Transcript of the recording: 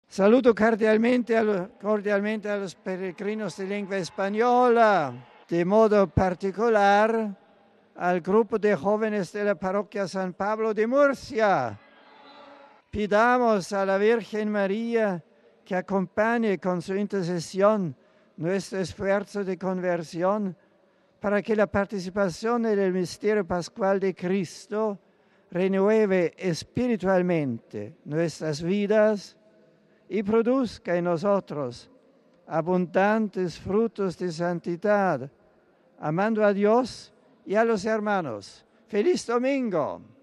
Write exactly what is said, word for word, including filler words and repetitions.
Saludo cordialmente a, lo, cordialmente a los peregrinos de lengua española, de modo particular al grupo de jóvenes de la parroquia San Pablo de Murcia. Pidamos a la Virgen María que acompañe con su intercesión nuestro esfuerzo de conversión para que la participación en el misterio pascual de Cristo renueve espiritualmente nuestras vidas y produzca en nosotros abundantes frutos de santidad, amando a Dios y a los hermanos. ¡Feliz domingo!